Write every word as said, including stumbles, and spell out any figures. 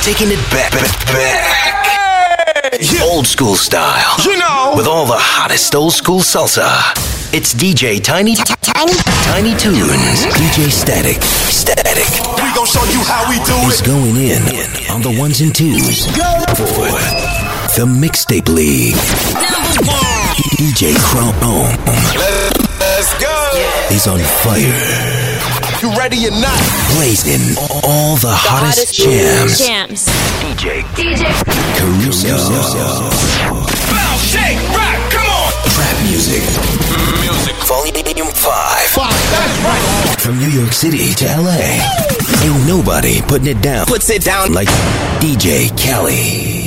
Taking it back, back, back. Hey! Old school style. You know. With all the hottest old school salsa. It's D J Tiny Tiny Tiny Tunes. D J Static Static. We gon' show you how we do is it. Going in on the ones and twos. Go for the Mixtape League. Number one. D J Chrome. Let's go. He's on fire. You ready or not? Blazing all the, the hottest, hottest jams. Jams. D J. D J. Caruso. Bounce, shake, rock, come on. Trap music. Music. Volume five. Five, that's right. From New York City to L A. Ain't nobody putting it down. Puts it down like D J Khaled.